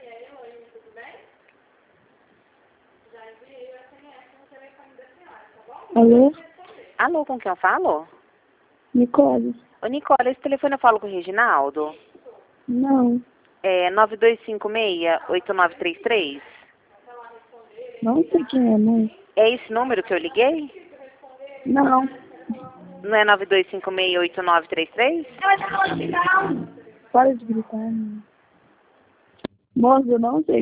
Alô? Alô, com quem eu falo? Nicole? Ô, Nicole, esse telefone eu falo com o Reginaldo? Não. É 9256-8933? Não sei quem é, mãe. É esse número que eu liguei? Não. Não é 9256-8933? Para de gritar, mãe. Moça, eu não sei.